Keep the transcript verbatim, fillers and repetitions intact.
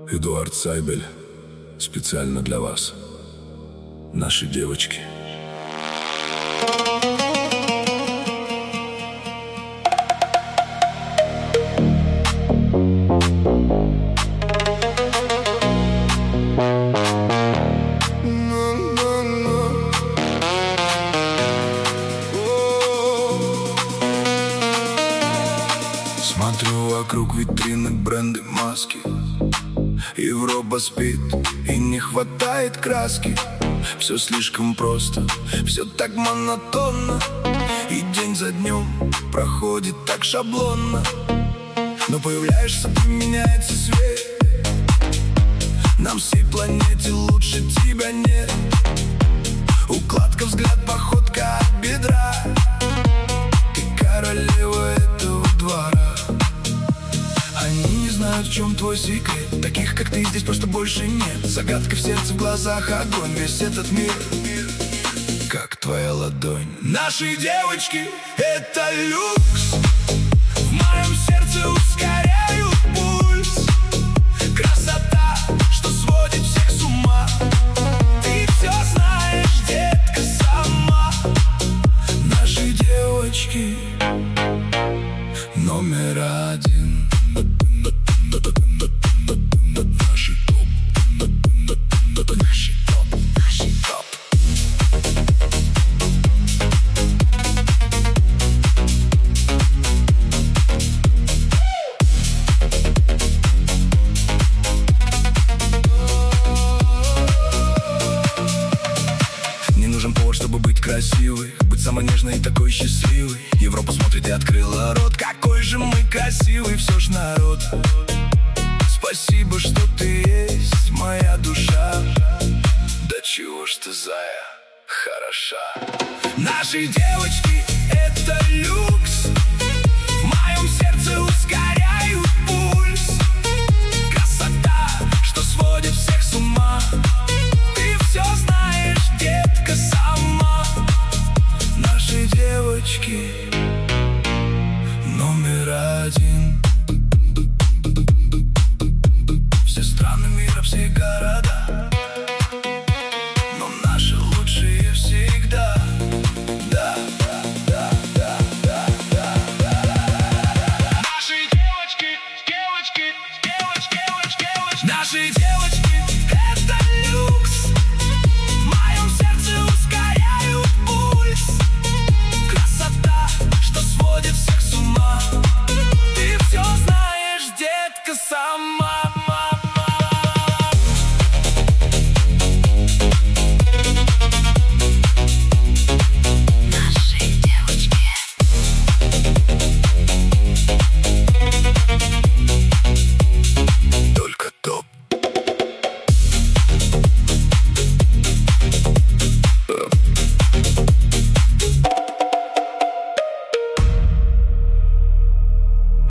Эдуард Сайбель. Специально для вас. Наши девочки. Смотрю вокруг витрины, бренды, маски. Европа спит и не хватает краски. Все слишком просто, все так монотонно. И день за днем проходит так шаблонно. Но появляешься ты, меняется свет. Нам всей планете лучше тебя нет. Укладка, взгляд, походка от бедра. Ты королева этого двора. Они не знают, в чем твой секрет. Таких, как ты, здесь просто больше нет. Загадка в сердце, в глазах огонь. Весь этот мир, как твоя ладонь. Наши девочки — это люкс. В моем сердце ускоряют пульс. Красота, что сводит всех с ума. Ты все знаешь, детка, сама. Наши девочки номер один. Наши топ, наши топ, наши топ. Не нужен повод, чтобы быть красивой, быть самой нежной и такой счастливой. Европа смотрит и открыла рот. Какой же мы красивый, все ж народ. Спасибо, что ты есть, моя душа. Да чего ж ты, зая, хороша. Наши девочки — это люкс. В моем сердце ускоряют пульс. Красота, что сводит всех с ума. Ты все знаешь, детка, сама. Наши девочки номер один. Все страны мира, все города, но наши лучшие всегда. Да, да, да, да, да, да, да. Наши девочки, девочки, девочки, девочки, девочки. Наши девочки — это люкс. В моем сердце ускоряют пульс. Красота, что сводит всех с ума. Ты все знаешь, детка, сама.